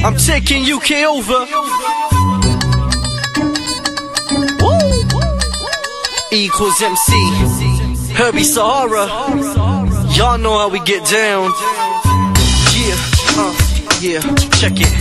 I'm taking UK over. E equals MC. Herbie Sahara. Y'all know how we get down. Yeah, check it.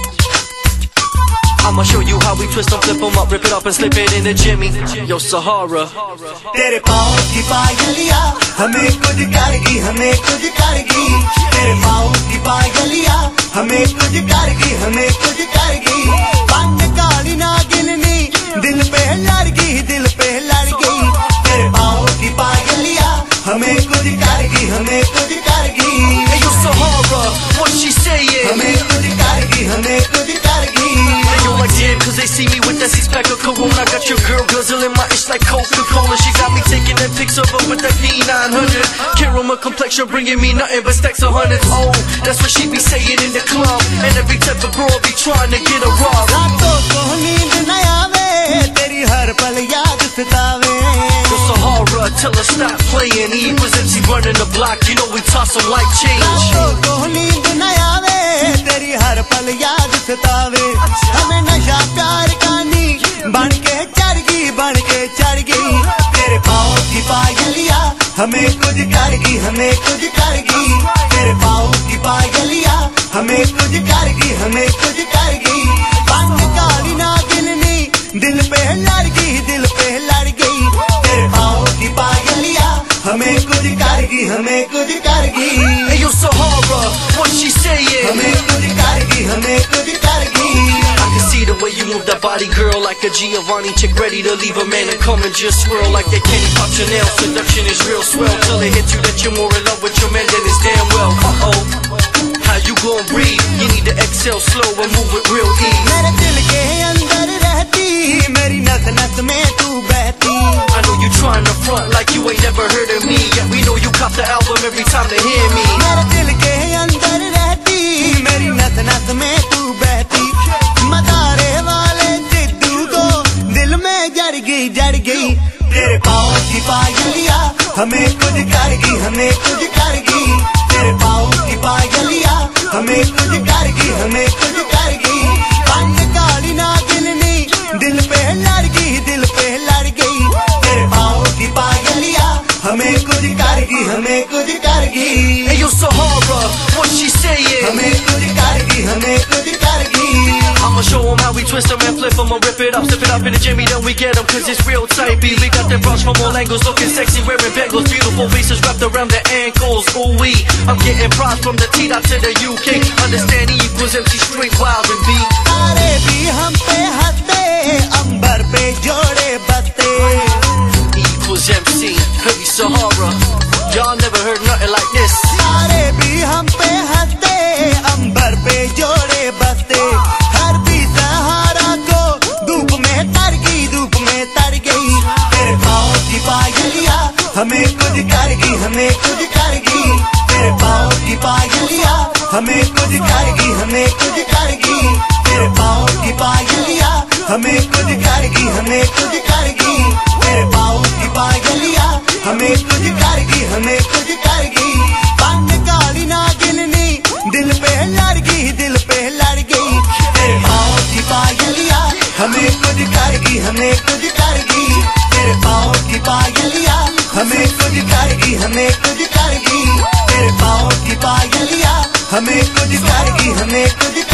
I'ma show you how we twist them, flip them up, rip it up and slip it in the Jimmy. Yo Sahara. तेरे पाँव की पायलिया हमें कुछ करगी, हमें कुछ करगी। तेरे पाँव की पायलिया हमें कुछ करगी, हमें कुछ करगी। बंद काली नागिननी दिल पे लड़ गई, दिल पे लड़ गई। तेरे पाँव की पायलिया हमें कुछ करगी, हमें कुछ करगी। Hey yo Sahara, what she saying? हमें कुछ करगी, हमें कुछ करगी। Hey yo, like damn, cause they see me with that six-pack of Corona. Got your girl guzzling my itch like Coca-Cola. She got me taking that pics of her with that P900. Caramel complexion bringing me nothing but stacks of hundreds. Oh, that's what she be saying in the club. And every type of girl be trying to get a rob. रातों को नींद न आवे, तेरी हर पल याद सतावे। Yo Sahara, tell her stop playing. He was MC running the block, you know we toss him like change. रातों को नींद न आवे, तेरी हर पल याद सतावे। हमें नशा प्यार कानी बन के चढ़ गई, बन के चढ़ गई। तेरे पाँव की पायलिया हमें कुछ करगी, हमें कुछ करगी। तेरे पाँव की पायलिया हमें कुछ करगी, हमें कुछ करगी। बंद काली नागिननी दिल पे लड़ गई, दिल पे लड़ गई। तेरे पाँव की पायलिया हमें कुछ करगी, हमें कुछ करगी। Hey yo Sahara, what she saying? हमें कुछ करगी, हमें कुछ करगी। I can see the way you move that body, girl, like a Giovanni chick ready to leave a man and come and just swirl like that candy pop Chanel. Seduction is real swell till it hits you that you're more in love with your man than it's damn well. How you gon' breathe? You need to exhale slow and move with real ease. मेरे दिल के अंदर रहती, मेरी नस नस में तू बहती। I know you trying to front like you ain't never heard of me. Yeah, we know you cop the album every time they hear me. मेरे दिल के अंदर रहती, मेरी नस नस में तू बहती। मदारे वाले जिद्दू को दिल में जड़ गई, जड़ गई। तेरे पाँव की पायलिया हमें कुछ करगी, हमें कुछ करगी। तेरे पाँव की पायलिया हमें कुछ करगी, हमें कुछ करगी। बंद काली नागिननी दिल पे लड़ गई, दिल पे लड़ गई। तेरे पाँव की पायलिया हमें कुछ करगी, हमें कुछ करगी। Hey yo Sahara, what she saying? हमें कुछ करगी, हमें कुछ करगी। I'ma show 'em how we twist 'em and flip 'em, rip it up, slip it up in the Jimmy, then we get 'em, cause it's real tight, B. We got them bras from all angles, looking sexy, wearing bangles, beautiful faces wrapped around the ankles, ooh wee. I'm getting props from the T dot to the UK, understand E equals MC straight wild and B. तारे भी हम पे हंसते, अंबर पे जोड़े बसते। E equals MC, Herbie Sahara, y'all never heard nothing like this. तारे भी हम पे हंसते, अंबर पे जोड़े बसते। हर भी सहारा को धूप में तर गई, धूप में तर गई। तेरे पाँव की पायलिया हमें कुछ करगी, हमें कुछ करगी। तेरे पाँव की पायलिया हमें कुछ करगी, हमें कुछ करगी। तेरे पाँव की पायलिया हमें कुछ करगी, हमें कुछ करगी। तेरे पाँव की पायलिया हमें कुछ करगी, हमें कुछ करगी। बंद काली नागिननी दिल पे लड़ गई, दिल पे लड़ गई। तेरे पाँव की पायलिया हमें कुछ करगी, हमें कुछ करगी। तेरे पाँव की पायलिया हमें कुछ करगी, हमें कुछ करगी। तेरे पाँव की पायलिया हमें कुछ करगी, हमें कुछ